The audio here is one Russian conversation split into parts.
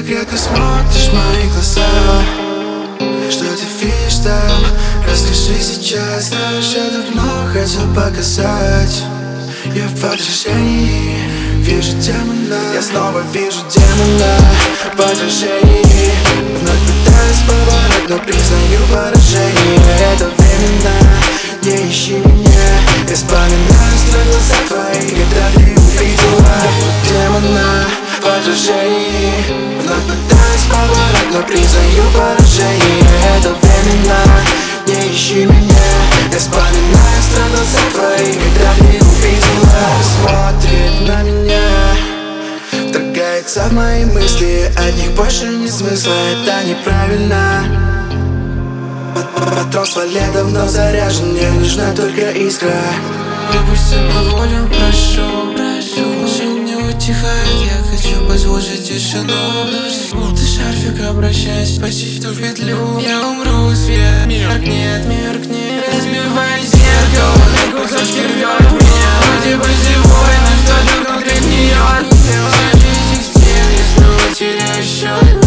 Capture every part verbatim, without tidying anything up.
редко смотришь в мои глаза. Что ты видишь там? Расскажи сейчас. Знаешь, я давно хотел показать. Я в отражении вижу демона. Я снова вижу демона в отражении. Вновь пытаюсь поворот, но признаю поражение. Это временно, не ищи меня. Я вспоминаю строй глаза твои, когда ты увидела демона в отражении. Вновь пытаюсь поворот, но признаю поражение. Это временно, не ищи меня. Я вспоминаю строй глаза твои, когда ты увидела. Смотрит на меня, вторгается в мои мысли. От них больше нет смысла, это неправильно. Патрон с вале давно заряжен, мне нужна только искра. Выпусти на волю, прошу, прошу. Жизнь не утихает, я хочу послушать тишину. Будто шарфик, обращаясь почти в петлю. Я умру, свет меркнет, меркнет. Разбивай зеркало, на кусочки рвет меня. Вроде бы живой, но что-то внутри гниет. Среди этих стен я снова теряю счет.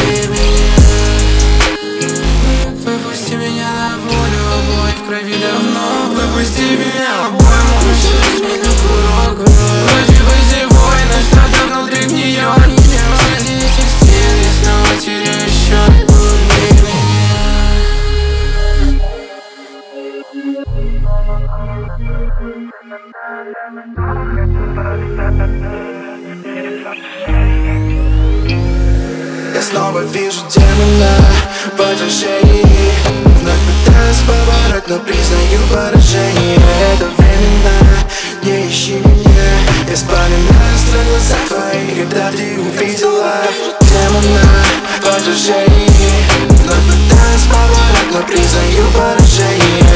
Выпусти меня на волю, обои в крови давно. Выпусти меня обоим, лучше мне на курок. Вроде бы живой, но что-то внутри гниет. Среди этих стен я снова теряю счет. Я снова вижу демона в отражении. Вновь пытаюсь поворот, но признаю поражение. Это временно, не ищи меня. Я вспоминаю строй глаза твои, когда ты увидела демона в отражении. Вновь пытаюсь поворот, но признаю поражение.